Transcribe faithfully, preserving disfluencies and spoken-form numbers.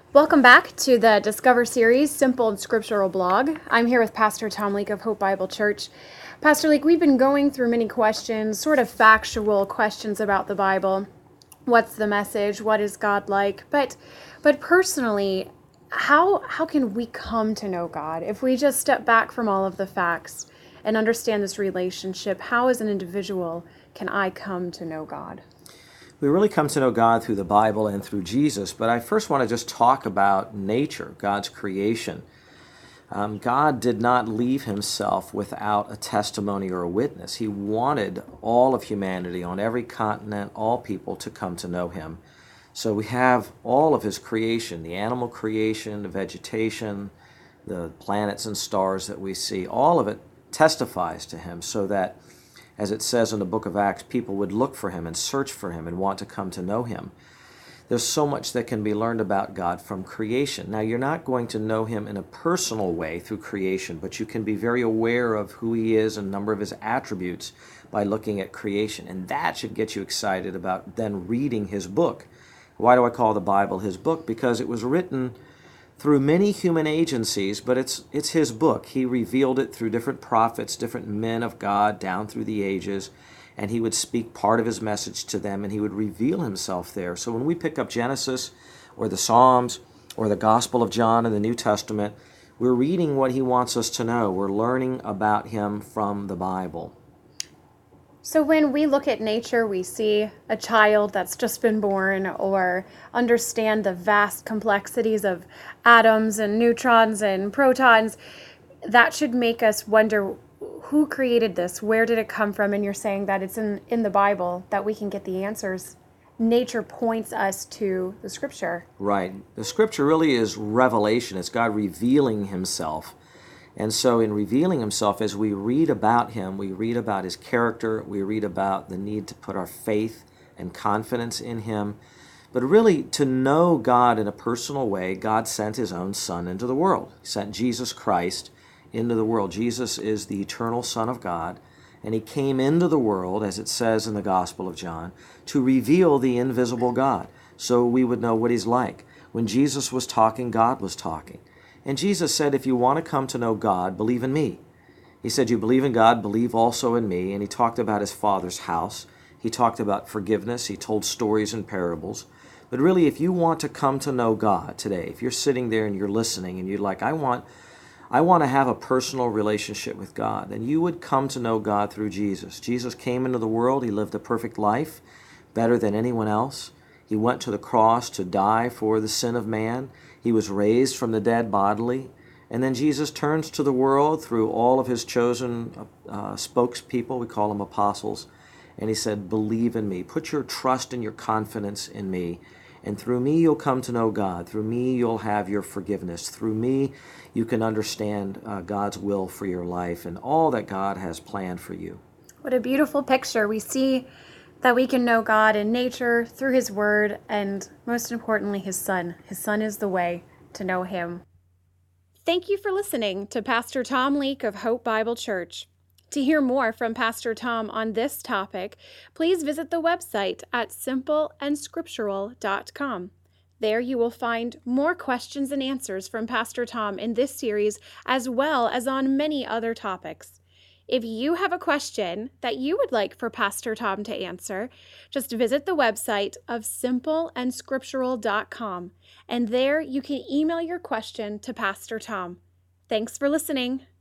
Welcome back to the Discover series, Simple and Scriptural blog. I'm here with Pastor Tom Leake of Hope Bible Church. Pastor Leake, we've been going through many questions, sort of factual questions about the Bible. What's the message? What is God like? But but personally, how how can we come to know God? If we just step back from all of the facts and understand this relationship, how as an individual can I come to know God? We really come to know God through the Bible and through Jesus, but I first want to just talk about nature, God's creation. Um, God did not leave himself without a testimony or a witness. He wanted all of humanity on every continent, all people, to come to know him. So we have all of his creation, the animal creation, the vegetation, the planets and stars that we see, all of it testifies to him so that, as it says in the book of Acts, people would look for him and search for him and want to come to know him. There's so much that can be learned about God from creation. Now, you're not going to know him in a personal way through creation, but you can be very aware of who he is and a number of his attributes by looking at creation. And that should get you excited about then reading his book. Why do I call the Bible his book? Because it was written through many human agencies, but it's it's his book. He revealed it through different prophets, different men of God down through the ages, and he would speak part of his message to them, and he would reveal himself there. So when we pick up Genesis or the Psalms or the Gospel of John in the New Testament, we're reading what he wants us to know. We're learning about him from the Bible. So when we look at nature, we see a child that's just been born or understand the vast complexities of atoms and neutrons and protons. That should make us wonder, who created this? Where did it come from? And you're saying that it's in, in the Bible that we can get the answers. Nature points us to the Scripture. Right. The Scripture really is revelation. It's God revealing himself. And so in revealing himself, as we read about him, we read about his character, we read about the need to put our faith and confidence in him. But really, to know God in a personal way, God sent his own Son into the world. He sent Jesus Christ into the world. Jesus is the eternal Son of God, and he came into the world, as it says in the Gospel of John, to reveal the invisible God, so we would know what he's like. When Jesus was talking, God was talking. And Jesus said, if you want to come to know God, believe in me. He said, you believe in God, believe also in me. And he talked about his Father's house. He talked about forgiveness. He told stories and parables. But really, if you want to come to know God today, if you're sitting there and you're listening and you're like, I want, I want to have a personal relationship with God, then you would come to know God through Jesus. Jesus came into the world. He lived a perfect life, better than anyone else. He went to the cross to die for the sin of man. He was raised from the dead bodily. And then Jesus turns to the world through all of his chosen uh, spokespeople. We call them apostles. And he said, believe in me. Put your trust and your confidence in me. And through me, you'll come to know God. Through me, you'll have your forgiveness. Through me, you can understand uh, God's will for your life and all that God has planned for you. What a beautiful picture. We see that we can know God in nature, through his word, and most importantly, his Son. His Son is the way to know him. Thank you for listening to Pastor Tom Leake of Hope Bible Church. To hear more from Pastor Tom on this topic, please visit the website at simple and scriptural dot com. There you will find more questions and answers from Pastor Tom in this series, as well as on many other topics. If you have a question that you would like for Pastor Tom to answer, just visit the website of simple and scriptural dot com, and there you can email your question to Pastor Tom. Thanks for listening.